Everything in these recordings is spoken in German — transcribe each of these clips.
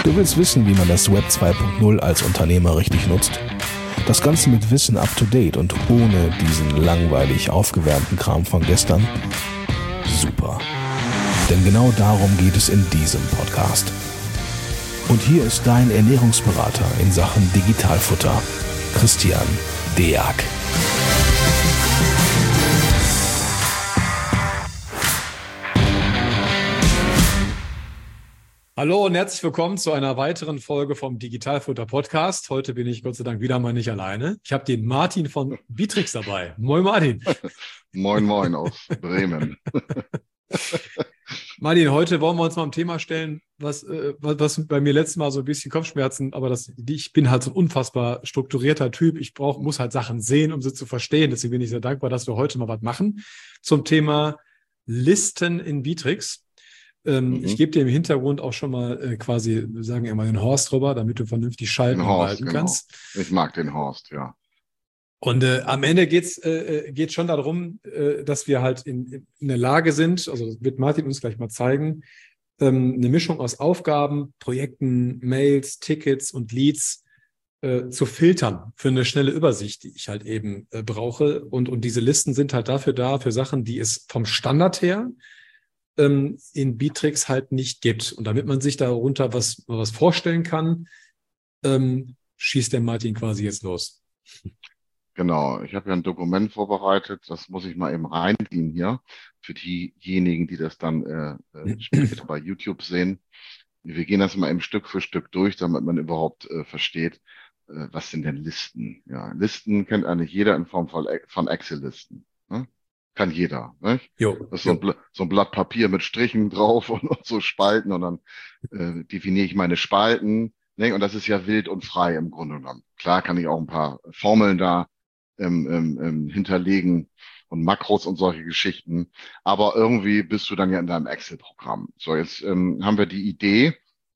Du willst wissen, wie man das Web 2.0 als Unternehmer richtig nutzt? Das Ganze mit Wissen up to date und ohne diesen langweilig aufgewärmten Kram von gestern? Super. Denn genau darum geht es in diesem Podcast. Und hier ist dein Ernährungsberater in Sachen Digitalfutter, Christian Deak. Hallo und herzlich willkommen zu einer weiteren Folge vom Digitalfutter Podcast. Heute bin ich Gott sei Dank wieder mal nicht alleine. Ich habe den Martin von Bitrix dabei. Moin Martin. Moin Moin aus Bremen. Martin, heute wollen wir uns mal ein Thema stellen, was bei mir letztes Mal so ein bisschen Kopfschmerzen, aber ich bin halt so ein unfassbar strukturierter Typ. Muss halt Sachen sehen, um sie zu verstehen. Deswegen bin ich sehr dankbar, dass wir heute mal was machen zum Thema Listen in Bitrix. Ich gebe dir im Hintergrund auch schon mal quasi, wir sagen immer den Horst rüber, damit du vernünftig schalten und walten kannst. Ich mag den Horst, ja. Und am Ende geht's schon darum, dass wir halt in der Lage sind, also das wird Martin uns gleich mal zeigen, eine Mischung aus Aufgaben, Projekten, Mails, Tickets und Leads zu filtern für eine schnelle Übersicht, die ich halt eben brauche. Und diese Listen sind halt dafür da, für Sachen, die es vom Standard her in Bitrix halt nicht gibt. Und damit man sich darunter was vorstellen kann, schießt der Martin quasi jetzt los. Genau, ich habe ja ein Dokument vorbereitet, das muss ich mal eben reinziehen hier, für diejenigen, die das dann später bei YouTube sehen. Wir gehen das mal eben Stück für Stück durch, damit man überhaupt versteht, was sind denn Listen? Ja, Listen kennt eigentlich jeder in Form von Excel-Listen. Ne? Kann jeder, nicht? Das ist so ein Blatt Papier mit Strichen drauf und so Spalten und dann definiere ich meine Spalten. Ne? Und das ist ja wild und frei im Grunde genommen. Klar kann ich auch ein paar Formeln da hinterlegen und Makros und solche Geschichten. Aber irgendwie bist du dann ja in deinem Excel-Programm. So, jetzt haben wir die Idee,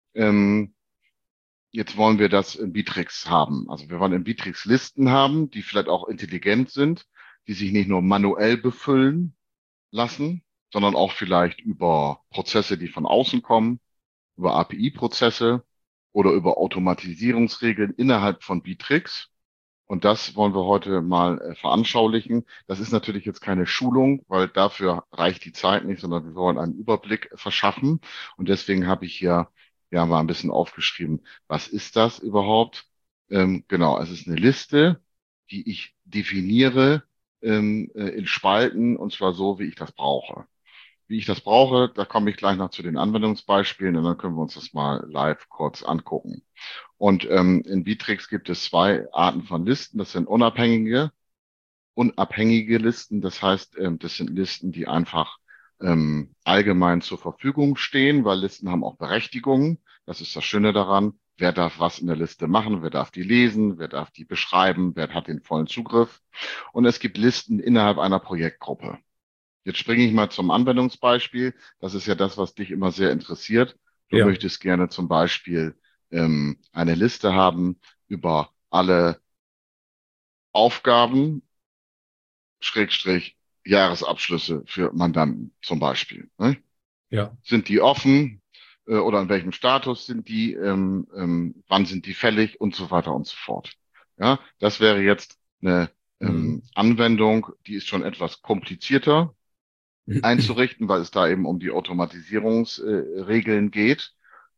jetzt wollen wir das in Bitrix haben. Also wir wollen in Bitrix Listen haben, die vielleicht auch intelligent sind, die sich nicht nur manuell befüllen lassen, sondern auch vielleicht über Prozesse, die von außen kommen, über API-Prozesse oder über Automatisierungsregeln innerhalb von Bitrix. Und das wollen wir heute mal veranschaulichen. Das ist natürlich jetzt keine Schulung, weil dafür reicht die Zeit nicht, sondern wir wollen einen Überblick verschaffen. Und deswegen habe ich hier ja mal ein bisschen aufgeschrieben, was ist das überhaupt? Genau, es ist eine Liste, die ich definiere in Spalten, und zwar so, wie ich das brauche. Wie ich das brauche, da komme ich gleich noch zu den Anwendungsbeispielen und dann können wir uns das mal live kurz angucken. Und in Bitrix gibt es zwei Arten von Listen. Das sind unabhängige Listen. Das heißt, das sind Listen, die einfach allgemein zur Verfügung stehen, weil Listen haben auch Berechtigungen. Das ist das Schöne daran. Wer darf was in der Liste machen? Wer darf die lesen? Wer darf die beschreiben? Wer hat den vollen Zugriff? Und es gibt Listen innerhalb einer Projektgruppe. Jetzt springe ich mal zum Anwendungsbeispiel. Das ist ja das, was dich immer sehr interessiert. Du möchtest gerne zum Beispiel eine Liste haben über alle Aufgaben, Schrägstrich, Jahresabschlüsse für Mandanten zum Beispiel. Ne? Ja. Sind die offen oder in welchem Status sind die? Wann sind die fällig und so weiter und so fort. Ja, das wäre jetzt eine Anwendung, die ist schon etwas komplizierter einzurichten, weil es da eben um die Automatisierungsregeln geht.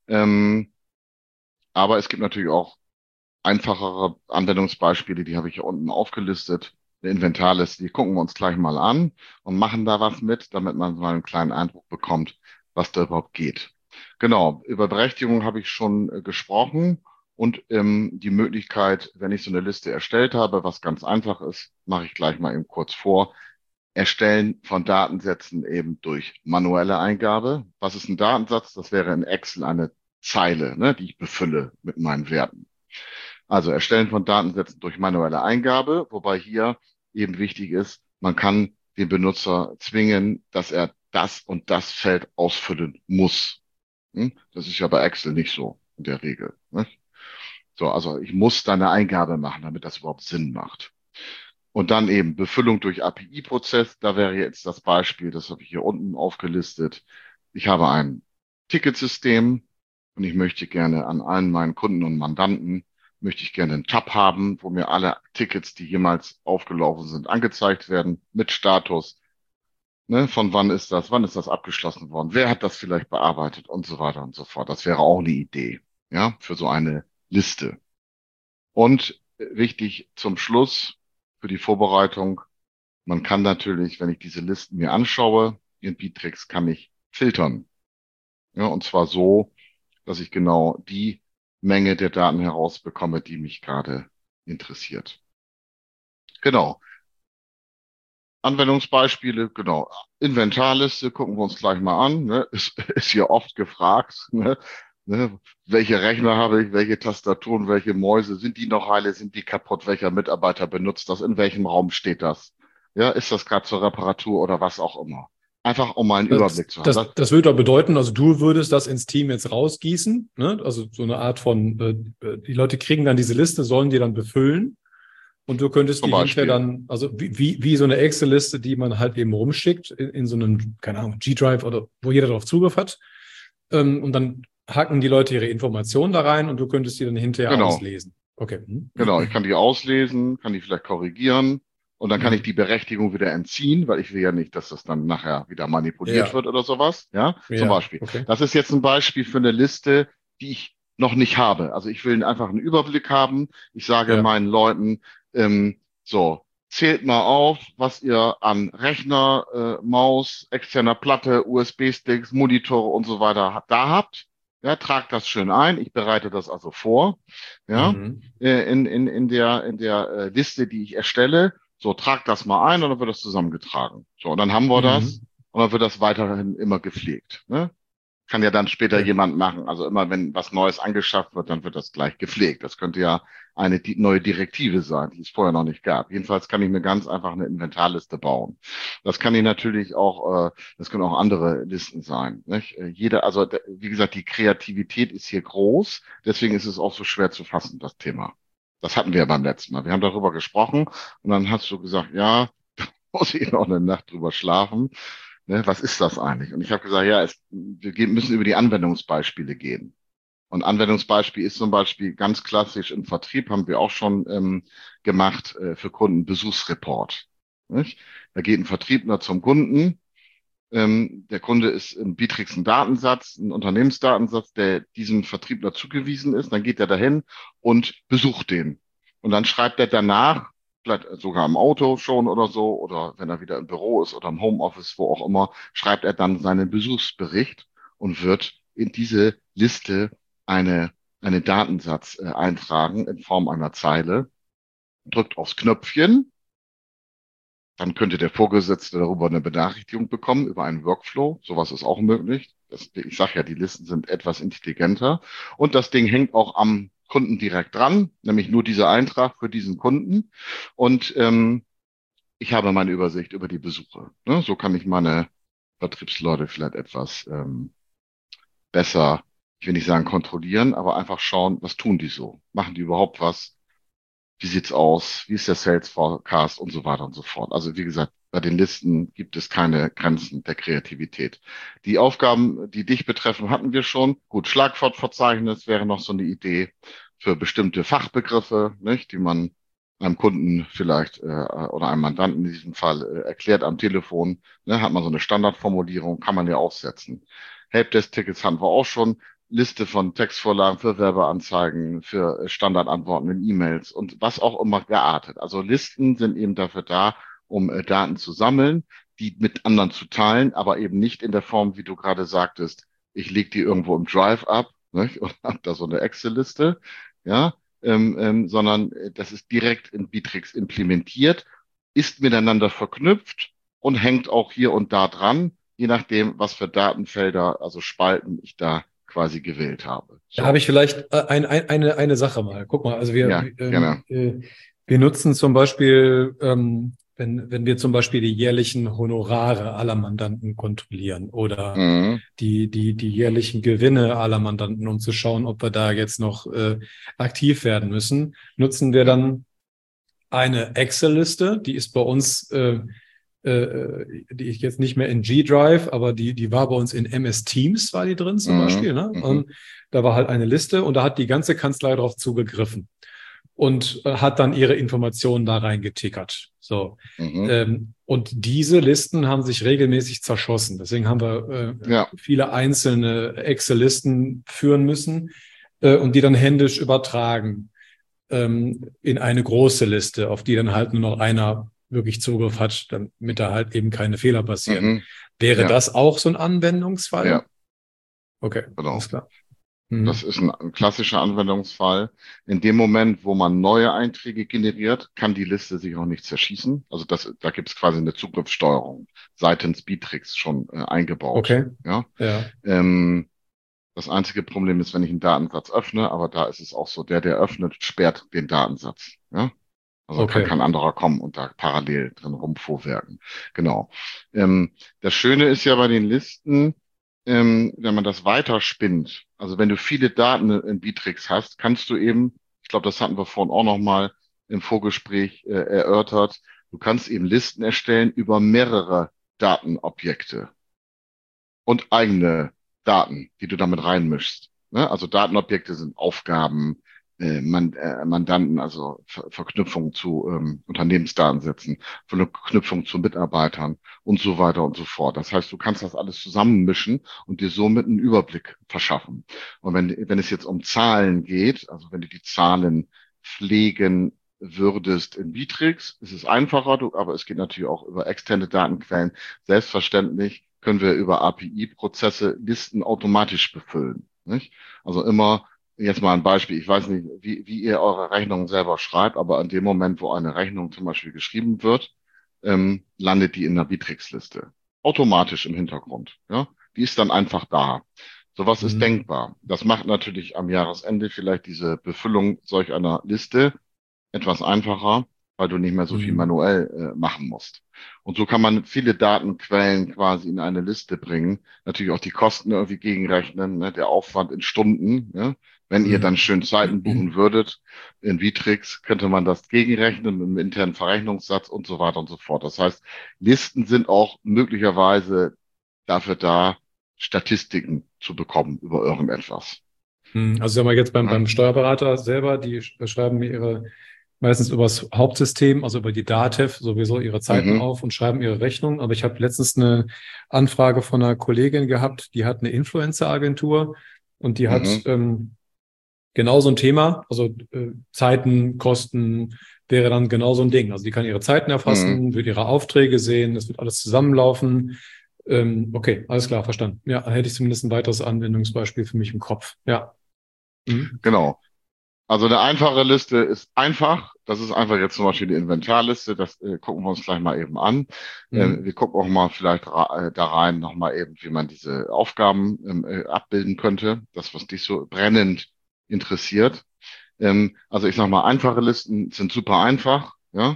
Aber es gibt natürlich auch einfachere Anwendungsbeispiele, die habe ich hier unten aufgelistet. Eine Inventarliste, die gucken wir uns gleich mal an und machen da was mit, damit man mal einen kleinen Eindruck bekommt, was da überhaupt geht. Genau, über Berechtigung habe ich schon gesprochen und die Möglichkeit, wenn ich so eine Liste erstellt habe, was ganz einfach ist, mache ich gleich mal eben kurz vor. Erstellen von Datensätzen eben durch manuelle Eingabe. Was ist ein Datensatz? Das wäre in Excel eine Zeile, ne, die ich befülle mit meinen Werten. Also Erstellen von Datensätzen durch manuelle Eingabe, wobei hier eben wichtig ist, man kann den Benutzer zwingen, dass er das und das Feld ausfüllen muss. Das ist ja bei Excel nicht so in der Regel. Ne? So, also ich muss da eine Eingabe machen, damit das überhaupt Sinn macht. Und dann eben Befüllung durch API-Prozess. Da wäre jetzt das Beispiel, das habe ich hier unten aufgelistet. Ich habe ein Ticketsystem und ich möchte gerne an allen meinen Kunden und Mandanten, möchte ich gerne einen Tab haben, wo mir alle Tickets, die jemals aufgelaufen sind, angezeigt werden mit Status. Ne, von wann ist das abgeschlossen worden? Wer hat das vielleicht bearbeitet und so weiter und so fort. Das wäre auch eine Idee, ja, für so eine Liste. Und wichtig zum Schluss für die Vorbereitung, man kann natürlich, wenn ich diese Listen mir anschaue, in Bittrex kann ich filtern. Ja, und zwar so, dass ich genau die Menge der Daten herausbekomme, die mich gerade interessiert. Genau. Anwendungsbeispiele, genau. Inventarliste gucken wir uns gleich mal an. Ne? Ist hier oft gefragt. Ne? Welche Rechner habe ich, welche Tastaturen, welche Mäuse, sind die noch heile, sind die kaputt, welcher Mitarbeiter benutzt das, in welchem Raum steht das? Ja, ist das gerade zur Reparatur oder was auch immer? Einfach um mal einen Überblick zu haben. Das würde doch bedeuten, also du würdest das ins Team jetzt rausgießen, ne? Also so eine Art von, die Leute kriegen dann diese Liste, sollen die dann befüllen. Und du könntest die hinterher dann, also wie so eine Excel-Liste, die man halt eben rumschickt in so einem, keine Ahnung, G-Drive oder wo jeder darauf Zugriff hat. Und dann hacken die Leute ihre Informationen da rein und du könntest die dann hinterher auslesen. Okay. Genau, ich kann die auslesen, kann die vielleicht korrigieren und dann kann ich die Berechtigung wieder entziehen, weil ich will ja nicht, dass das dann nachher wieder manipuliert wird oder sowas. Ja, zum Beispiel. Okay. Das ist jetzt ein Beispiel für eine Liste, die ich noch nicht habe. Also ich will einfach einen Überblick haben. Ich sage meinen Leuten, so, zählt mal auf, was ihr an Rechner, Maus, externer Platte, USB-Sticks, Monitore und so weiter da habt. Ja, tragt das schön ein. Ich bereite das also vor. Ja, in der Liste, die ich erstelle. So, tragt das mal ein und dann wird das zusammengetragen. So, und dann haben wir das und dann wird das weiterhin immer gepflegt. Ne? Kann ja dann später jemand machen. Also immer, wenn was Neues angeschafft wird, dann wird das gleich gepflegt. Das könnte ja eine neue Direktive sein, die es vorher noch nicht gab. Jedenfalls kann ich mir ganz einfach eine Inventarliste bauen. Das kann ich natürlich auch, das können auch andere Listen sein. Nicht? Also wie gesagt, die Kreativität ist hier groß. Deswegen ist es auch so schwer zu fassen, das Thema. Das hatten wir ja beim letzten Mal. Wir haben darüber gesprochen und dann hast du gesagt, ja, da muss ich noch eine Nacht drüber schlafen. Ne, was ist das eigentlich? Und ich habe gesagt, ja, wir müssen über die Anwendungsbeispiele gehen. Und Anwendungsbeispiel ist zum Beispiel ganz klassisch im Vertrieb, haben wir auch schon gemacht für Kunden, Besuchsreport. Nicht? Da geht ein Vertriebler zum Kunden. Der Kunde ist im Bittrex ein Datensatz, ein Unternehmensdatensatz, der diesem Vertriebler zugewiesen ist. Dann geht er dahin und besucht den. Und dann schreibt er danach, vielleicht sogar im Auto schon oder so, oder wenn er wieder im Büro ist oder im Homeoffice, wo auch immer, schreibt er dann seinen Besuchsbericht und wird in diese Liste einen Datensatz eintragen in Form einer Zeile, drückt aufs Knöpfchen, dann könnte der Vorgesetzte darüber eine Benachrichtigung bekommen über einen Workflow. Sowas ist auch möglich. Ich sage ja, die Listen sind etwas intelligenter. Und das Ding hängt auch am Kunden direkt dran, nämlich nur dieser Eintrag für diesen Kunden. Und ich habe meine Übersicht über die Besuche. Ne? So kann ich meine Vertriebsleute vielleicht etwas besser, ich will nicht sagen kontrollieren, aber einfach schauen, was tun die so? Machen die überhaupt was? Wie sieht's aus? Wie ist der Sales Forecast und so weiter und so fort? Also wie gesagt, bei den Listen gibt es keine Grenzen der Kreativität. Die Aufgaben, die dich betreffen, hatten wir schon. Gut, Schlagwortverzeichnis wäre noch so eine Idee für bestimmte Fachbegriffe, nicht, die man einem Kunden vielleicht oder einem Mandanten in diesem Fall erklärt am Telefon. Ne, hat man so eine Standardformulierung, kann man ja aufsetzen. Helpdesk-Tickets haben wir auch schon. Liste von Textvorlagen für Werbeanzeigen, für Standardantworten in E-Mails und was auch immer geartet. Also Listen sind eben dafür da, um Daten zu sammeln, die mit anderen zu teilen, aber eben nicht in der Form, wie du gerade sagtest, ich lege die irgendwo im Drive ab, nicht? Und habe da so eine Excel-Liste, ja, sondern das ist direkt in Bittrex implementiert, ist miteinander verknüpft und hängt auch hier und da dran, je nachdem, was für Datenfelder, also Spalten ich da quasi gewählt habe. So. Da habe ich vielleicht eine Sache mal. Guck mal, also wir nutzen zum Beispiel, wenn wir zum Beispiel die jährlichen Honorare aller Mandanten kontrollieren oder die jährlichen Gewinne aller Mandanten, um zu schauen, ob wir da jetzt noch aktiv werden müssen, nutzen wir dann eine Excel-Liste, die ist bei uns die ich jetzt nicht mehr in G-Drive, aber die war bei uns in MS Teams, war die drin zum Beispiel. Ne? Und da war halt eine Liste und da hat die ganze Kanzlei drauf zugegriffen und hat dann ihre Informationen da reingetickert. So. Und diese Listen haben sich regelmäßig zerschossen. Deswegen haben wir viele einzelne Excel-Listen führen müssen und die dann händisch übertragen in eine große Liste, auf die dann halt nur noch einer wirklich Zugriff hat, damit da halt eben keine Fehler passieren. Wäre das auch so ein Anwendungsfall? Ja. Okay, genau. Alles klar. Das ist ein klassischer Anwendungsfall. In dem Moment, wo man neue Einträge generiert, kann die Liste sich auch nicht zerschießen. Also da gibt es quasi eine Zugriffssteuerung seitens Bittrex schon eingebaut. Okay. Ja. Das einzige Problem ist, wenn ich einen Datensatz öffne, aber da ist es auch so, der öffnet, sperrt den Datensatz. Ja. Also kann kein anderer kommen und da parallel drin rumfuhrwerken. Genau. Das Schöne ist ja bei den Listen, wenn man das weiterspinnt, also wenn du viele Daten in Bittrex hast, kannst du eben, ich glaube, das hatten wir vorhin auch nochmal im Vorgespräch erörtert, du kannst eben Listen erstellen über mehrere Datenobjekte und eigene Daten, die du damit reinmischst. Ne? Also Datenobjekte sind Aufgaben, Mandanten, also Verknüpfung zu Unternehmensdatensätzen, Verknüpfung zu Mitarbeitern und so weiter und so fort. Das heißt, du kannst das alles zusammenmischen und dir somit einen Überblick verschaffen. Und wenn es jetzt um Zahlen geht, also wenn du die Zahlen pflegen würdest in Bittrex, ist es einfacher, aber es geht natürlich auch über externe Datenquellen. Selbstverständlich können wir über API-Prozesse Listen automatisch befüllen. Nicht? Also immer jetzt mal ein Beispiel. Ich weiß nicht, wie ihr eure Rechnungen selber schreibt, aber in dem Moment, wo eine Rechnung zum Beispiel geschrieben wird, landet die in der Bittrex-Liste. Automatisch im Hintergrund. Ja? Die ist dann einfach da. Sowas ist denkbar. Das macht natürlich am Jahresende vielleicht diese Befüllung solch einer Liste etwas einfacher, weil du nicht mehr so viel manuell machen musst. Und so kann man viele Datenquellen quasi in eine Liste bringen. Natürlich auch die Kosten irgendwie gegenrechnen, ne? Der Aufwand in Stunden. Ne? Wenn ihr dann schön Zeiten buchen würdet in Bittrex, könnte man das gegenrechnen mit einem internen Verrechnungssatz und so weiter und so fort. Das heißt, Listen sind auch möglicherweise dafür da, Statistiken zu bekommen über irgendetwas. Also sagen wir jetzt beim Steuerberater selber, die schreiben mir meistens übers Hauptsystem, also über die DATEV sowieso ihre Zeiten auf und schreiben ihre Rechnung. Aber ich habe letztens eine Anfrage von einer Kollegin gehabt, die hat eine Influencer-Agentur und die hat genau so ein Thema, also Zeiten, Kosten wäre dann genau so ein Ding. Also die kann ihre Zeiten erfassen, wird ihre Aufträge sehen, das wird alles zusammenlaufen. Okay, alles klar, verstanden. Ja, dann hätte ich zumindest ein weiteres Anwendungsbeispiel für mich im Kopf. Ja. Genau. Also eine einfache Liste ist einfach. Das ist einfach jetzt zum Beispiel die Inventarliste. Das gucken wir uns gleich mal eben an. Wir gucken auch mal vielleicht da rein nochmal eben, wie man diese Aufgaben abbilden könnte. Das, was dich so brennend interessiert. Also ich sag mal, einfache Listen sind super einfach, ja.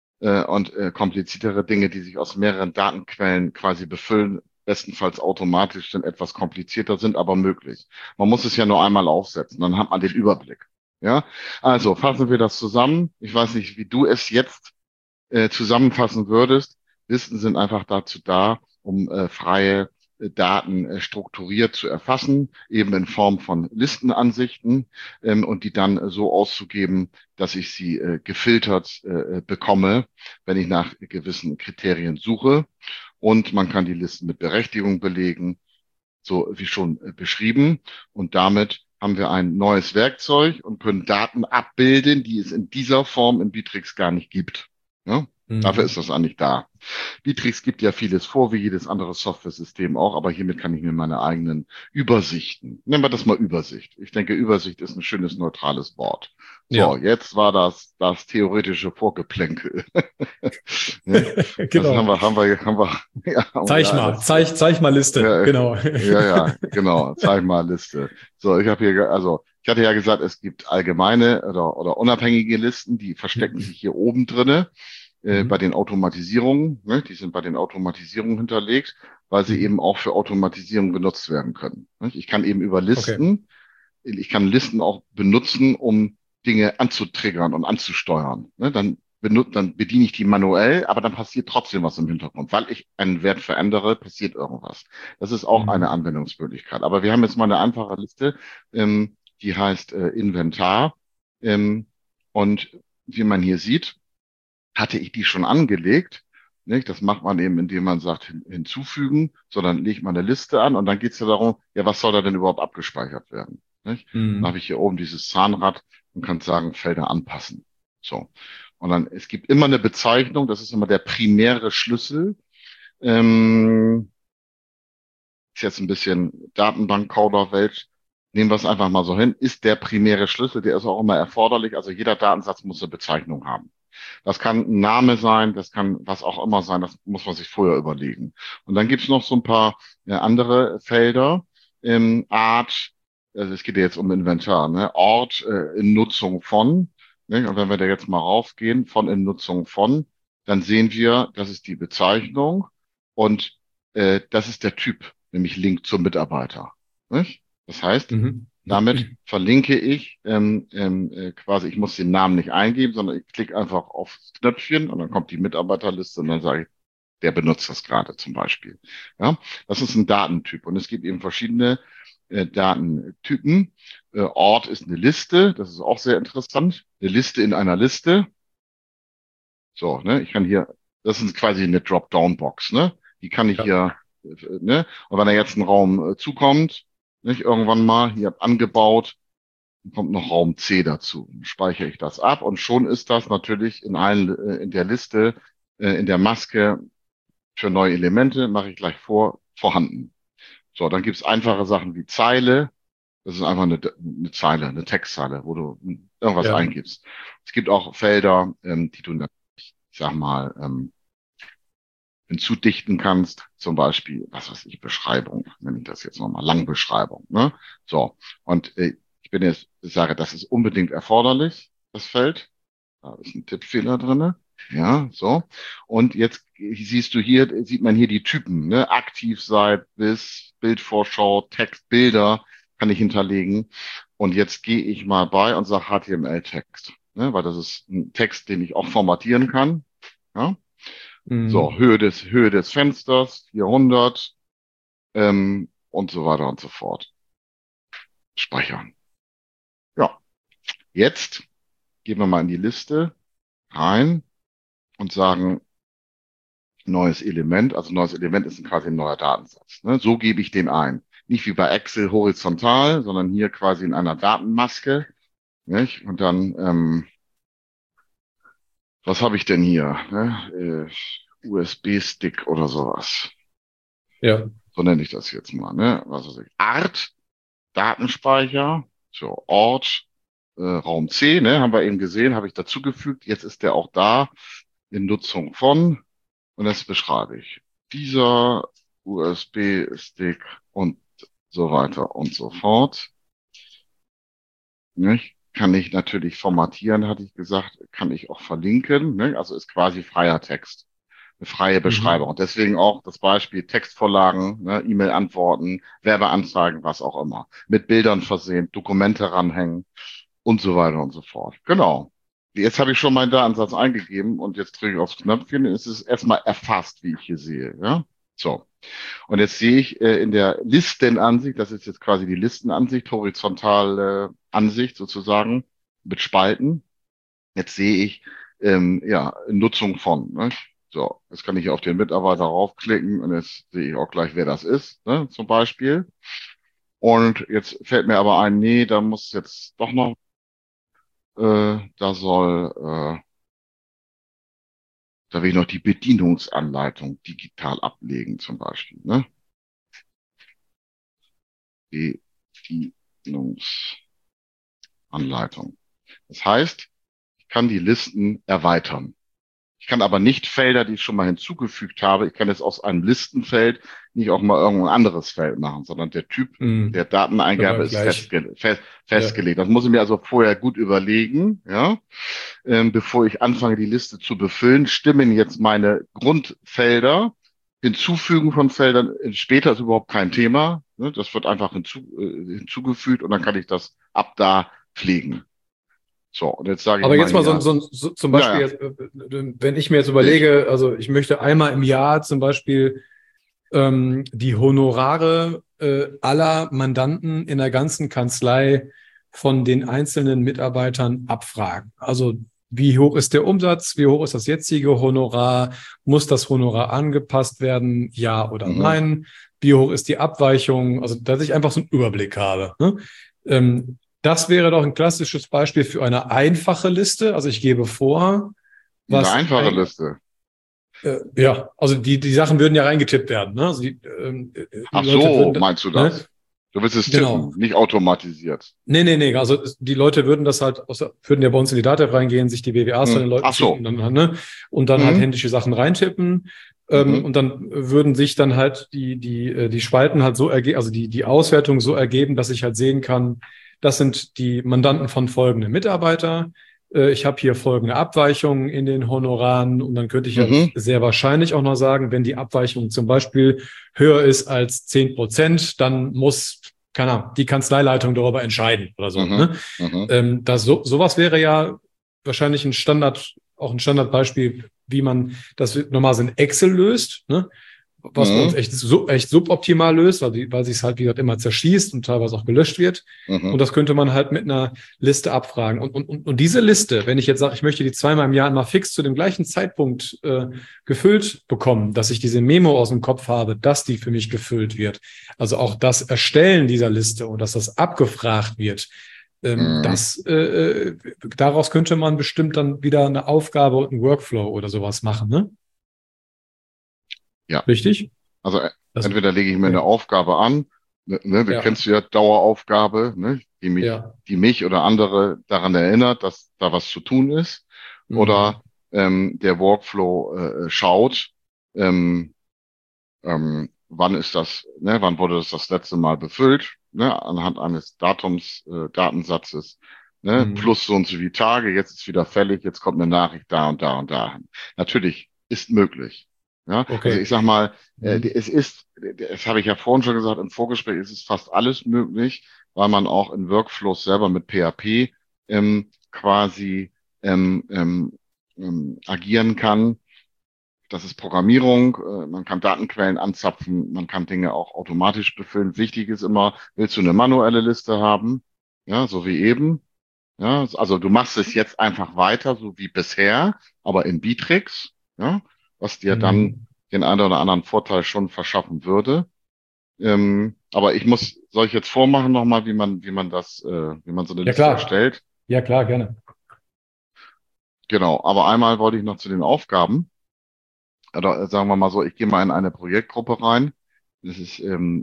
Und kompliziertere Dinge, die sich aus mehreren Datenquellen quasi befüllen, bestenfalls automatisch dann etwas komplizierter sind, aber möglich. Man muss es ja nur einmal aufsetzen, dann hat man den Überblick. Ja, also fassen wir das zusammen. Ich weiß nicht, wie du es jetzt zusammenfassen würdest. Listen sind einfach dazu da, um freie Daten strukturiert zu erfassen, eben in Form von Listenansichten und die dann so auszugeben, dass ich sie gefiltert bekomme, wenn ich nach gewissen Kriterien suche. Und man kann die Listen mit Berechtigung belegen, so wie schon beschrieben. Und damit haben wir ein neues Werkzeug und können Daten abbilden, die es in dieser Form in Bittrex gar nicht gibt. Ja? Dafür ist das eigentlich da. Bittrex gibt ja vieles vor, wie jedes andere Software-System auch, aber hiermit kann ich mir meine eigenen Übersichten, nennen wir das mal Übersicht. Ich denke, Übersicht ist ein schönes, neutrales Wort. So, ja. Jetzt war das theoretische Vorgeplänkel. Genau. Das haben wir. Ja, zeig mal Liste. Ja, genau. Ja, genau. Zeig mal Liste. So, ich hatte ja gesagt, es gibt allgemeine oder unabhängige Listen, die verstecken sich hier oben drinne. Bei den Automatisierungen, ne, die sind bei den Automatisierungen hinterlegt, weil sie eben auch für Automatisierung genutzt werden können. Ich kann eben über Listen, ich kann Listen auch benutzen, um Dinge anzutriggern und anzusteuern. Ne, dann dann bediene ich die manuell, aber dann passiert trotzdem was im Hintergrund. Weil ich einen Wert verändere, passiert irgendwas. Das ist auch eine Anwendungsmöglichkeit. Aber wir haben jetzt mal eine einfache Liste, die heißt Inventar. Und wie man hier sieht, hatte ich die schon angelegt. Nicht? Das macht man eben, indem man sagt, hinzufügen, sondern legt man eine Liste an und dann geht es ja darum, ja, was soll da denn überhaupt abgespeichert werden? Nicht? Dann habe ich hier oben dieses Zahnrad und kann sagen, Felder anpassen. So. Und dann, es gibt immer eine Bezeichnung, das ist immer der primäre Schlüssel. Ist jetzt ein bisschen Datenbank-Coder-Welt. Nehmen wir es einfach mal so hin. Ist der primäre Schlüssel, der ist auch immer erforderlich. Also jeder Datensatz muss eine Bezeichnung haben. Das kann ein Name sein, das kann was auch immer sein, das muss man sich vorher überlegen. Und dann gibt es noch so ein paar andere Felder. Art, also es geht ja jetzt um Inventar, ne? Ort in Nutzung von. Ne? Und wenn wir da jetzt mal raufgehen, von in Nutzung von, dann sehen wir, das ist die Bezeichnung und das ist der Typ, nämlich Link zum Mitarbeiter. Nicht? Das heißt, damit verlinke ich quasi, ich muss den Namen nicht eingeben, sondern ich klicke einfach aufs Knöpfchen und dann kommt die Mitarbeiterliste und dann sage ich, der benutzt das gerade zum Beispiel. Ja, das ist ein Datentyp und es gibt eben verschiedene Datentypen. Ort ist eine Liste, das ist auch sehr interessant. Eine Liste in einer Liste. So, ne, ich kann hier, das ist quasi eine Dropdown-Box, ne? Die kann ich hier, ne? Und wenn da jetzt ein Raum zukommt, nicht irgendwann mal hier angebaut, dann kommt noch Raum C dazu. Dann speichere ich das ab und schon ist das natürlich in der Liste, in der Maske für neue Elemente, mache ich gleich vorhanden. So, dann gibt's einfache Sachen wie Zeile. Das ist einfach eine Zeile, eine Textzeile, wo du irgendwas eingibst. Es gibt auch Felder, die du, ich sag mal, hinzudichten kannst, zum Beispiel, was weiß ich, Beschreibung, nenne ich das jetzt nochmal, Langbeschreibung, ne? So. Und ich sage, das ist unbedingt erforderlich, das Feld. Da ist ein Tippfehler drinne. Ja, so. Und jetzt sieht man hier die Typen, ne? Aktiv seit bis Bildvorschau, Text, Bilder kann ich hinterlegen. Und jetzt gehe ich mal bei und sage HTML-Text, ne? Weil das ist ein Text, den ich auch formatieren kann. Ja. So, Höhe des Fensters, 400, und so weiter und so fort. Speichern. Ja, jetzt gehen wir mal in die Liste rein und sagen, neues Element. Also neues Element ist quasi ein neuer Datensatz. Ne? So gebe ich den ein. Nicht wie bei Excel horizontal, sondern hier quasi in einer Datenmaske. Nicht? Und dann, was habe ich denn hier? Ne? USB-Stick oder sowas. Ja. So nenne ich das jetzt mal. Ne? Was weiß ich. Art, Datenspeicher, so Ort, Raum C, ne? Haben wir eben gesehen, habe ich dazugefügt. Jetzt ist der auch da in Nutzung von. Und das beschreibe ich. Dieser USB-Stick und so weiter und so fort. Ne? Kann ich natürlich formatieren, hatte ich gesagt, kann ich auch verlinken. Ne? Also ist quasi freier Text. Eine freie Beschreibung. Und deswegen auch das Beispiel Textvorlagen, ne, E-Mail-Antworten, Werbeanzeigen, was auch immer. Mit Bildern versehen, Dokumente ranhängen und so weiter und so fort. Genau. Jetzt habe ich schon meinen Datensatz eingegeben und jetzt drücke ich aufs Knöpfchen und es ist erstmal erfasst, wie ich hier sehe. Ja? So. Und jetzt sehe ich in der Listenansicht, das ist jetzt quasi die Listenansicht, horizontale Ansicht sozusagen mit Spalten. Jetzt sehe ich Nutzung von. Ne? So, jetzt kann ich hier auf den Mitarbeiter raufklicken und jetzt sehe ich auch gleich, wer das ist, ne, zum Beispiel. Und jetzt fällt mir aber ein, nee, da muss jetzt doch noch, da will ich noch die Bedienungsanleitung digital ablegen, zum Beispiel, ne? Bedienungsanleitung. Das heißt, ich kann die Listen erweitern. Ich kann aber nicht Felder, die ich schon mal hinzugefügt habe, ich kann jetzt aus einem Listenfeld nicht auch mal irgendein anderes Feld machen, sondern der Typ der Dateneingabe ist festgelegt. Das muss ich mir also vorher gut überlegen, ja. Bevor ich anfange, die Liste zu befüllen, stimmen jetzt meine Grundfelder. Hinzufügen von Feldern später ist überhaupt kein Thema. Ne? Das wird einfach hinzugefügt und dann kann ich das ab da pflegen. So, und jetzt sage ich Aber mal jetzt mal hier, so zum Beispiel, ja, jetzt, wenn ich mir jetzt überlege, also ich möchte einmal im Jahr zum Beispiel die Honorare aller Mandanten in der ganzen Kanzlei von den einzelnen Mitarbeitern abfragen. Also wie hoch ist der Umsatz? Wie hoch ist das jetzige Honorar? Muss das Honorar angepasst werden? Ja oder mhm, nein? Wie hoch ist die Abweichung? Also, dass ich einfach so einen Überblick habe. Ne? Das wäre doch ein klassisches Beispiel für eine einfache Liste. Also ich gebe vor, eine was einfache ein, Liste. ja, also die Sachen würden ja reingetippt werden. Ne? Also die Ach Leute so, würden, meinst du ne? das? Du willst es Genau. tippen, nicht automatisiert. Nee. Also die Leute würden das halt, würden ja bei uns in die Datev reingehen, sich die BWAs von den Leuten Ach ziehen so. und dann halt Mhm, händische Sachen reintippen. mhm, Und dann würden sich dann halt die Spalten halt so ergeben, also die Auswertung so ergeben, dass ich halt sehen kann, das sind die Mandanten von folgenden Mitarbeiter. Ich habe hier folgende Abweichungen in den Honoraren und dann könnte ich ja mhm, sehr wahrscheinlich auch noch sagen, wenn die Abweichung zum Beispiel höher ist als 10%, dann muss, keine Ahnung, die Kanzleileitung darüber entscheiden oder so. mhm, Ne? mhm, Sowas wäre ja wahrscheinlich auch ein Standardbeispiel, wie man das normalerweise in Excel löst, ne? Was bei uns mhm, echt suboptimal löst, weil sich es halt, wie gesagt, immer zerschießt und teilweise auch gelöscht wird. mhm. Und das könnte man halt mit einer Liste abfragen. Und diese Liste, wenn ich jetzt sage, ich möchte die zweimal im Jahr mal fix zu dem gleichen Zeitpunkt gefüllt bekommen, dass ich diese Memo aus dem Kopf habe, dass die für mich gefüllt wird. Also auch das Erstellen dieser Liste und dass das abgefragt wird, Mhm. daraus könnte man bestimmt dann wieder eine Aufgabe und einen Workflow oder sowas machen, ne? Ja, Richtig? also Also, entweder lege ich mir ja, eine Aufgabe an, du ja, kennst ja Daueraufgabe, ja. die mich oder andere daran erinnert, dass da was zu tun ist, Mhm. oder der Workflow schaut, ähm, wann ist das, wann wurde das letzte Mal befüllt, anhand eines Datensatzes, Mhm. plus so und so viele Tage, jetzt ist wieder fällig, jetzt kommt eine Nachricht da und da und da. Natürlich ist möglich. Ja, also ich Okay. sag mal, Mhm. das habe ich ja vorhin schon gesagt, im Vorgespräch es ist fast alles möglich, weil man auch in Workflows selber mit PHP quasi agieren kann. Das ist Programmierung, man kann Datenquellen anzapfen, man kann Dinge auch automatisch befüllen. Wichtig ist immer, willst du eine manuelle Liste haben? Ja, so wie eben. Ja, also du machst es jetzt einfach weiter, so wie bisher, aber in Bitrix, ja, was dir dann Mhm. den einen oder anderen Vorteil schon verschaffen würde. Aber soll ich jetzt vormachen nochmal, wie man so eine Ja, Liste klar. erstellt? Ja, klar, gerne. Genau. Aber einmal wollte ich noch zu den Aufgaben. Oder sagen wir mal so, ich gehe mal in eine Projektgruppe rein. Das ist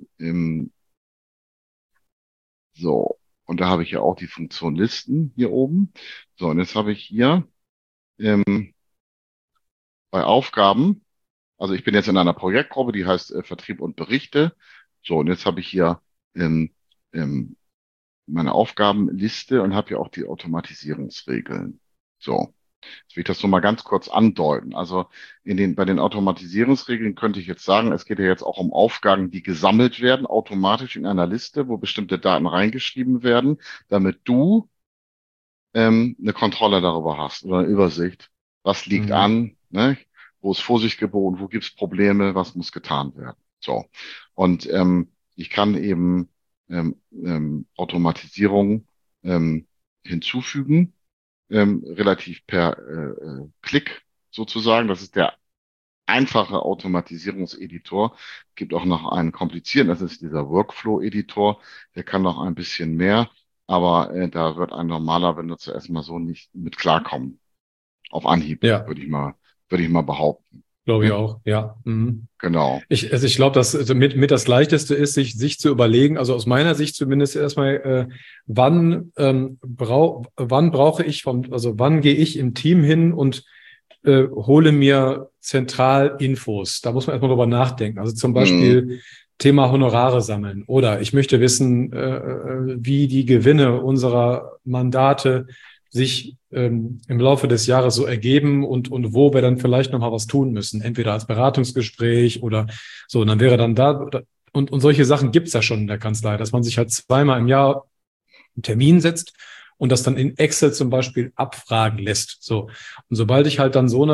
so. Und da habe ich ja auch die Funktion Listen hier oben. So, und jetzt habe ich hier ähm, bei Aufgaben, also ich bin jetzt in einer Projektgruppe, die heißt Vertrieb und Berichte. So, und jetzt habe ich hier ähm, ähm, meine Aufgabenliste und habe hier auch die Automatisierungsregeln. So. Jetzt will ich das nur mal ganz kurz andeuten. Also bei den Automatisierungsregeln könnte ich jetzt sagen, es geht ja jetzt auch um Aufgaben, die gesammelt werden, automatisch in einer Liste, wo bestimmte Daten reingeschrieben werden, damit du eine Kontrolle darüber hast oder eine Übersicht. Was liegt Mhm. an, ne? Wo ist Vorsicht geboten, wo gibt es Probleme, was muss getan werden. So. Und ich kann eben Automatisierung hinzufügen relativ per Klick sozusagen. Das ist der einfache Automatisierungseditor. Gibt auch noch einen komplizierten, das ist dieser Workflow-Editor. Der kann noch ein bisschen mehr, aber da wird ein normaler Benutzer erstmal so nicht mit klarkommen. Auf Anhieb, Ja, würde ich mal behaupten. glaube ich Ne? auch. Ja. Mhm. Genau. Ich glaube, dass also mit das Leichteste ist, sich zu überlegen, also aus meiner Sicht zumindest erstmal, wann brauche ich also wann gehe ich im Team hin und hole mir zentral Infos. Da muss man erstmal drüber nachdenken. Also zum Mhm. Beispiel Thema Honorare sammeln oder ich möchte wissen, wie die Gewinne unserer Mandate sich im Laufe des Jahres so ergeben und wo wir dann vielleicht nochmal was tun müssen, entweder als Beratungsgespräch oder so. Und dann wäre dann und solche Sachen gibt's ja schon in der Kanzlei, dass man sich halt zweimal im Jahr einen Termin setzt und das dann in Excel zum Beispiel abfragen lässt. So. Und sobald ich halt dann so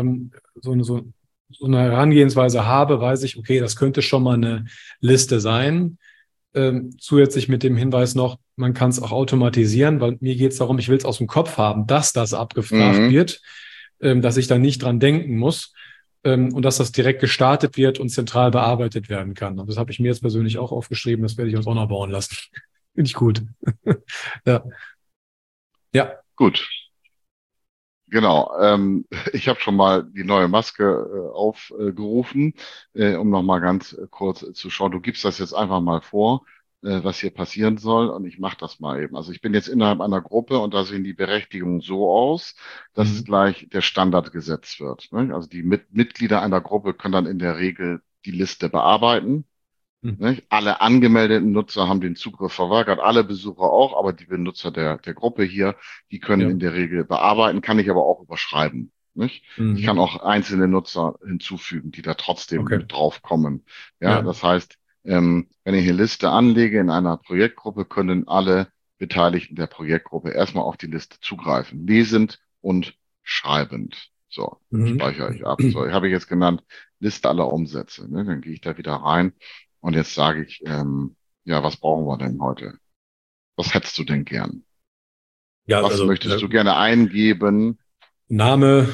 eine Herangehensweise habe, weiß ich, okay, das könnte schon mal eine Liste sein. Zusätzlich mit dem Hinweis noch, man kann es auch automatisieren, weil mir geht es darum, ich will es aus dem Kopf haben, dass das abgefragt wird, dass ich da nicht dran denken muss und dass das direkt gestartet wird und zentral bearbeitet werden kann. Und das habe ich mir jetzt persönlich auch aufgeschrieben, das werde ich uns auch noch bauen lassen. Finde ich gut. Ja. Ja. Gut. Genau, ich habe schon mal die neue Maske aufgerufen, um noch mal ganz kurz zu schauen. Du gibst das jetzt einfach mal vor, was hier passieren soll, und ich mache das mal eben. Also ich bin jetzt innerhalb einer Gruppe und da sehen die Berechtigungen so aus, dass es gleich der Standard gesetzt wird. Ne? Also die Mitglieder einer Gruppe können dann in der Regel die Liste bearbeiten. Nicht? Alle angemeldeten Nutzer haben den Zugriff verweigert, alle Besucher auch, aber die Benutzer der Gruppe hier, die können in der Regel bearbeiten, kann ich aber auch überschreiben. Nicht? Ich kann auch einzelne Nutzer hinzufügen, die da trotzdem mit drauf kommen. Ja, das heißt, wenn ich eine Liste anlege in einer Projektgruppe, können alle Beteiligten der Projektgruppe erstmal auf die Liste zugreifen, lesend und schreibend. So, speichere ich ab. So, habe ich jetzt genannt, Liste aller Umsätze. Ne? Dann gehe ich da wieder rein. Und jetzt sage ich, ja, was brauchen wir denn heute? Was hättest du denn gern? Ja, was also, möchtest du gerne eingeben? Name,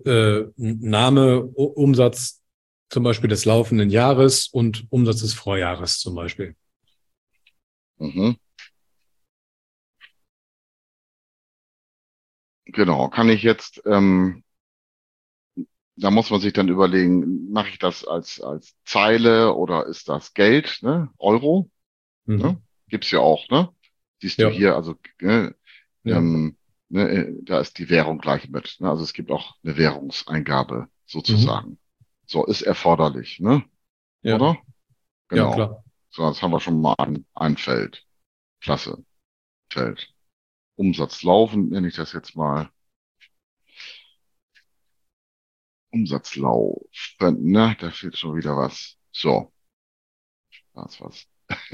Umsatz zum Beispiel des laufenden Jahres und Umsatz des Vorjahres zum Beispiel. Genau, kann ich jetzt, da muss man sich dann überlegen, mache ich das als Zeile oder ist das Geld, ne? Euro? Ne? Gibt's ja auch, ne? Siehst du hier, also da ist die Währung gleich mit. Ne? Also es gibt auch eine Währungseingabe sozusagen. So, ist erforderlich, ne? Ja. Oder? Genau. Ja, klar. So, jetzt haben wir schon mal ein Feld. Klasse. Feld. Umsatz laufen, nenne ich das jetzt mal. Umsatz laufen, ne? Da fehlt schon wieder was. So. Da ist was.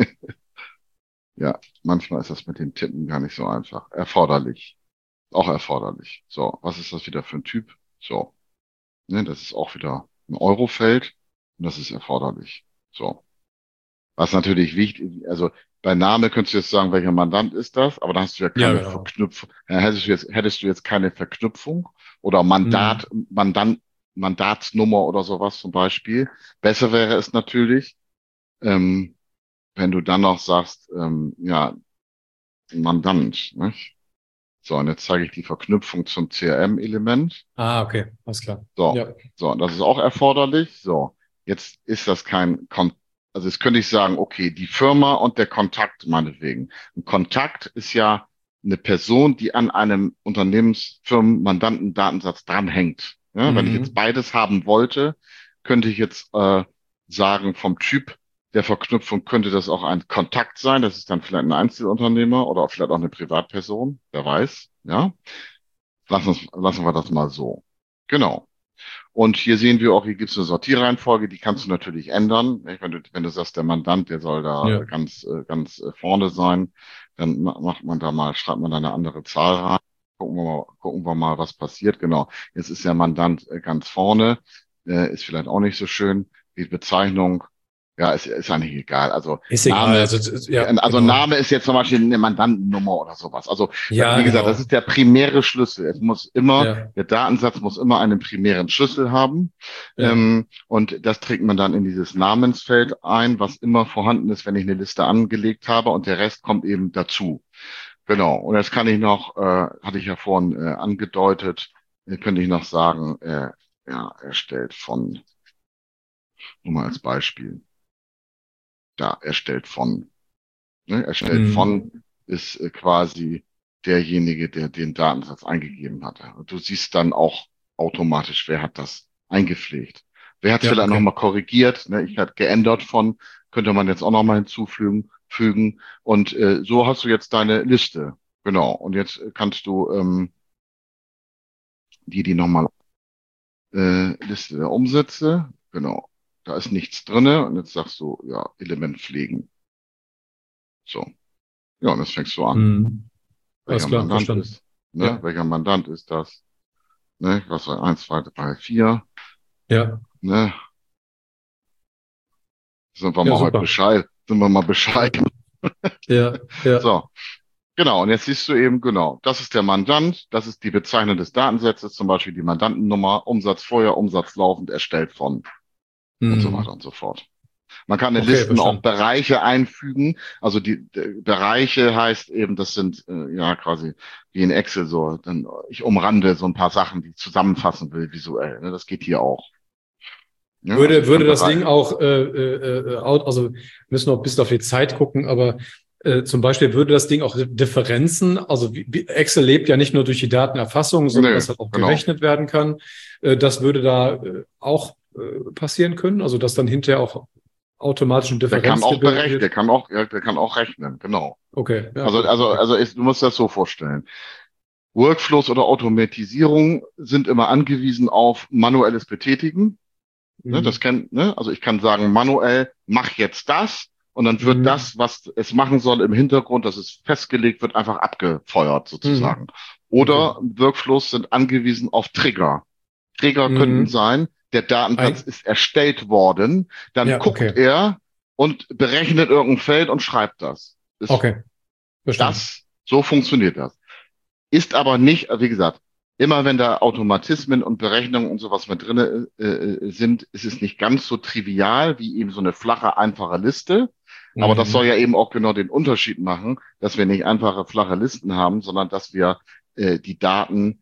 Ja, manchmal ist das mit dem Tippen gar nicht so einfach. Erforderlich. Auch erforderlich. So, was ist das wieder für ein Typ? So. Ne, das ist auch wieder ein Eurofeld und das ist erforderlich. So. Was natürlich wichtig, also bei Name könntest du jetzt sagen, welcher Mandant ist das, aber da hast du ja keine Verknüpfung, hättest du jetzt keine Verknüpfung oder Mandatsnummer oder sowas zum Beispiel. Besser wäre es natürlich, wenn du dann noch sagst, ja, Mandant, nicht? So, und jetzt zeige ich die Verknüpfung zum CRM-Element. Ah, okay, alles klar. So, Ja. so, das ist auch erforderlich. So, jetzt ist das also jetzt könnte ich sagen, okay, die Firma und der Kontakt meinetwegen. Ein Kontakt ist ja eine Person, die an einem Unternehmensfirmen-Mandanten-Datensatz dranhängt. Ja, wenn ich jetzt beides haben wollte, könnte ich jetzt sagen, vom Typ der Verknüpfung könnte das auch ein Kontakt sein. Das ist dann vielleicht ein Einzelunternehmer oder auch vielleicht auch eine Privatperson. Wer weiß, ja. Lassen wir das mal so. Genau. Und hier sehen wir auch, hier gibt es eine Sortierreihenfolge, die kannst du natürlich ändern. Wenn du sagst, der Mandant, der soll da ganz vorne sein, dann schreibt man da eine andere Zahl rein. Gucken wir mal, was passiert. Genau. Jetzt ist der Mandant ganz vorne, ist vielleicht auch nicht so schön. Die Bezeichnung, ja, ist eigentlich egal. Also ist egal. Name, Genau. Name ist jetzt zum Beispiel eine Mandantennummer oder sowas. Also ja, wie gesagt, das ist der primäre Schlüssel. Es muss immer, der Datensatz muss immer einen primären Schlüssel haben. Und das trägt man dann in dieses Namensfeld ein, was immer vorhanden ist, wenn ich eine Liste angelegt habe, und der Rest kommt eben dazu. Genau. Und jetzt kann ich noch, hatte ich ja vorhin angedeutet, könnte ich noch sagen, erstellt von, nur mal als Beispiel. Da, erstellt von. Ne? Erstellt von ist quasi derjenige, der den Datensatz eingegeben hat. Und du siehst dann auch automatisch, wer hat das eingepflegt. Wer hat es vielleicht nochmal korrigiert. Ne? Ich hatte geändert von, könnte man jetzt auch nochmal hinzufügen. Und so hast du jetzt deine Liste. Genau. Und jetzt kannst du die nochmal Liste der Umsätze. Genau. Da ist nichts drinne. Und jetzt sagst du, ja, Element pflegen. So. Ja, und jetzt fängst du an. welcher klar, Mandant verstanden. ist. Ne? Ja. Welcher Mandant ist das? Ne? Was war 1, 2, 3, 4? Ja, Ne? Sind wir ja, mal heute super. Bescheid. Sind wir mal Bescheid. Ja, ja. So, genau. Und jetzt siehst du eben, genau, das ist der Mandant, das ist die Bezeichnung des Datensatzes, zum Beispiel die Mandantennummer, Umsatz vorher, Umsatz laufend, erstellt von und so weiter und so fort. Man kann in Okay, Listen auch verstanden. Bereiche einfügen. Also die Bereiche heißt eben, das sind ja quasi wie in Excel so. Dann ich umrande so ein paar Sachen, die ich zusammenfassen will visuell. Ne? Das geht hier auch. Ja, also ich Würde kann das Bereich. Ding auch, also müssen noch ein bisschen auf die Zeit gucken, aber zum Beispiel würde das Ding auch Differenzen, also Excel lebt ja nicht nur durch die Datenerfassung, sondern Nö, dass halt auch genau. gerechnet werden kann. Das würde da auch passieren können, also dass dann hinterher auch automatisch eine Der kann Differenz auch gebildet berechnen, wird. der kann auch rechnen, genau. Okay, ja, Also, cool. also, Okay. also du musst das so vorstellen. Workflows oder Automatisierung sind immer angewiesen auf manuelles Betätigen. Ne, das kennt, ne? Also ich kann sagen, manuell, mach jetzt das und dann wird das, was es machen soll im Hintergrund, das ist festgelegt, wird einfach abgefeuert sozusagen. Oder Workflows sind angewiesen auf Trigger. Trigger könnten sein, der Datensatz ist erstellt worden, dann Ja, guckt okay. er und berechnet irgendein Feld und schreibt das. Okay, verstanden. So funktioniert das. Ist aber nicht, wie gesagt, immer wenn da Automatismen und Berechnungen und sowas mit drinne sind, ist es nicht ganz so trivial wie eben so eine flache, einfache Liste. Aber das soll ja eben auch genau den Unterschied machen, dass wir nicht einfache, flache Listen haben, sondern dass wir die Daten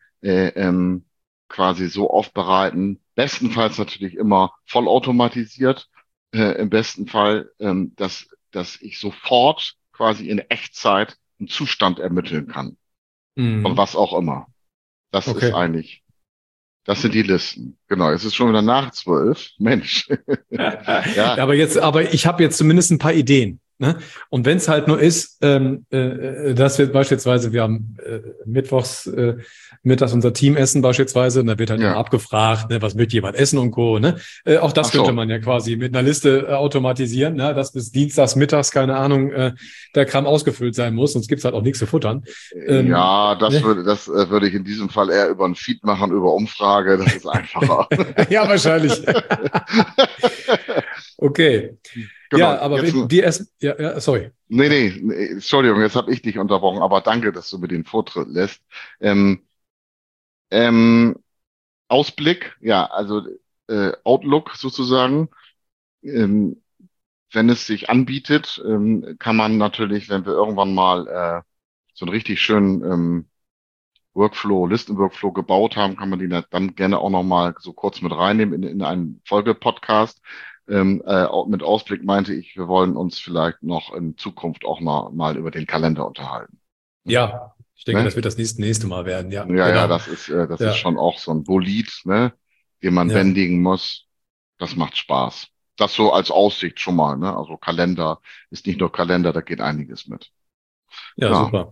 quasi so aufbereiten, bestenfalls natürlich immer vollautomatisiert, im besten Fall, dass ich sofort quasi in Echtzeit einen Zustand ermitteln kann. Von was auch immer. Das ist eigentlich, das sind die Listen. Genau, es ist schon wieder nach 12. Mensch. Ja. Aber ich habe jetzt zumindest ein paar Ideen. Ne? Und wenn es halt nur ist, dass wir beispielsweise, wir haben mittwochs mittags unser Teamessen beispielsweise, und da wird halt immer abgefragt, ne, was möchte jemand essen und Co. Ne? Auch das könnte man ja quasi mit einer Liste automatisieren, ne? Dass bis dienstags mittags, keine Ahnung, der Kram ausgefüllt sein muss, sonst gibt's halt auch nichts zu futtern. Ja, das würde ich in diesem Fall eher über ein Feed machen, über Umfrage, das ist einfacher. Ja, wahrscheinlich. Okay. Genau, ja, aber die essen. Ja, sorry. Nee, Entschuldigung, jetzt habe ich dich unterbrochen, aber danke, dass du mir den Vortritt lässt. Ausblick, ja, also Outlook sozusagen. Wenn es sich anbietet, kann man natürlich, wenn wir irgendwann mal so einen richtig schönen Listenworkflow gebaut haben, kann man die dann gerne auch noch mal so kurz mit reinnehmen in einen Folgepodcast. Mit Ausblick meinte ich, wir wollen uns vielleicht noch in Zukunft auch mal über den Kalender unterhalten. Ja, ich denke, das wird das nächste Mal werden. Ja, ja, das ist schon auch so ein Bolid, ne, den man bändigen muss. Das macht Spaß. Das so als Aussicht schon mal, ne? Also Kalender ist nicht nur Kalender, da geht einiges mit. Ja, super.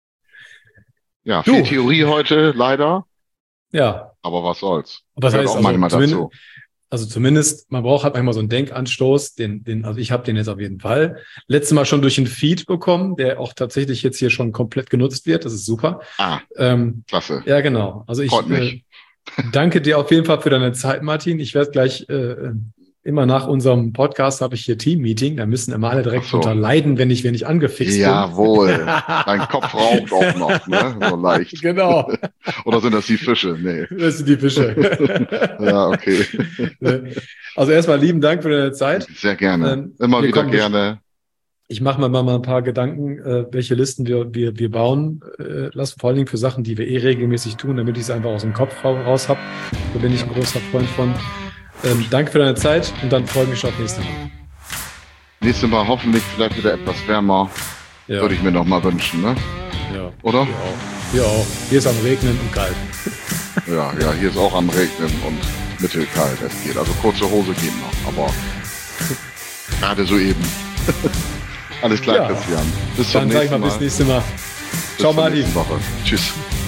Ja, viel Theorie heute, leider. Ja. Aber was soll's? Was heißt auch manchmal dazu. Also zumindest, man braucht halt manchmal so einen Denkanstoß, also ich habe den jetzt auf jeden Fall. Letztes Mal schon durch einen Feed bekommen, der auch tatsächlich jetzt hier schon komplett genutzt wird. Das ist super. Klasse. Ja, genau. Also ich Freut mich. Danke dir auf jeden Fall für deine Zeit, Martin. Ich werde gleich immer nach unserem Podcast habe ich hier Team-Meeting. Da müssen immer alle direkt drunter leiden, wenn ich angefixt bin. Jawohl. Dein Kopf raucht auch noch, ne? So leicht. Genau. Oder sind das die Fische? Nee. Das sind die Fische. Ja, okay. Also erstmal lieben Dank für deine Zeit. Sehr gerne. Immer wieder gerne. Ich mache mir mal ein paar Gedanken, welche Listen wir bauen lassen, vor allen Dingen für Sachen, die wir regelmäßig tun, damit ich es einfach aus dem Kopf raus habe. Da bin ich ein großer Freund von. Danke für deine Zeit und dann freue ich mich schon auf nächstes Mal. Nächstes Mal hoffentlich vielleicht wieder etwas wärmer. Ja. Würde ich mir noch mal wünschen, ne? Ja. Oder? Hier auch. Hier ist am Regnen und kalt. Ja, hier ist auch am Regnen und mittelkalt. Es geht. Also kurze Hose geht noch, aber gerade so eben. Alles klar, Christian. Bis zum nächsten Mal. Bis nächste Mal. Ciao, Martin. Tschüss.